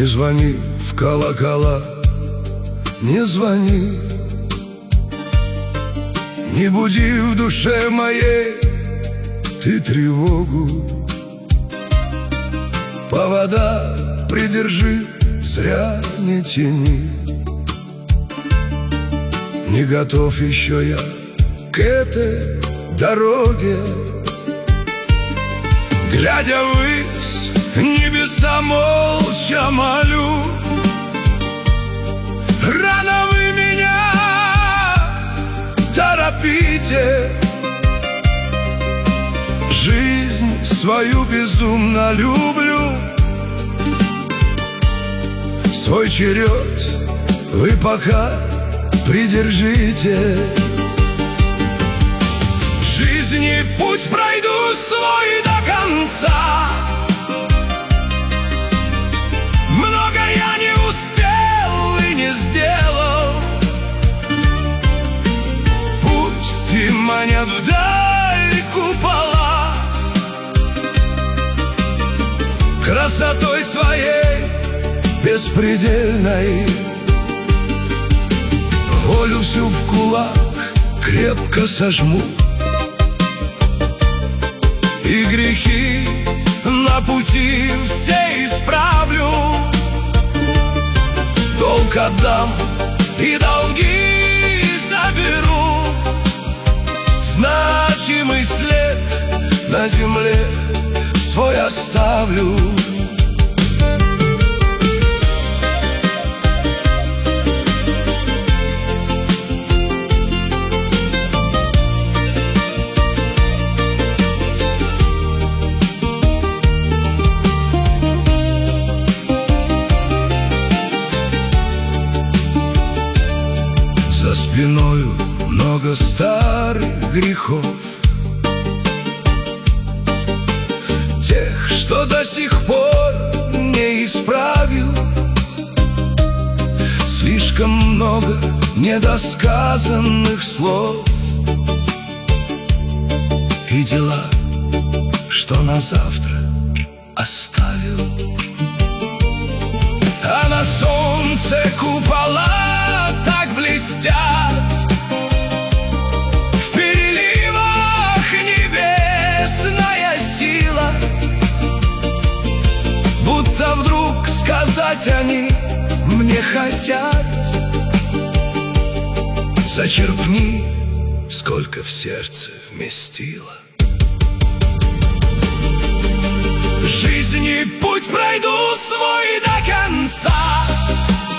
Не звони в колокола, не звони, не буди в душе моей ты тревогу. Повода придержи, зря не тяни. Не готов еще я к этой дороге. Глядя ввысь, небеса молча молю: рано вы меня торопите. Жизнь свою безумно люблю. Свой черед вы пока придержите. В жизни путь пройду свой до конца. Много я не успел и не сделал. Пусть и манят вдаль купола красотой своей беспредельной. Волю всю в кулак крепко сожму, и грехи на пути все исправлю. Долг отдам и долги заберу. Значимый след на земле свой оставлю. За спиною много старых грехов, тех, что до сих пор не исправил. Слишком много недосказанных слов и дела, что на завтра оставил. А на солнце купола так блестят, в переливах небесная сила. Будто вдруг сказать они мне хотят: зачерпни, сколько в сердце вместило. Жизни путь пройду свой до конца.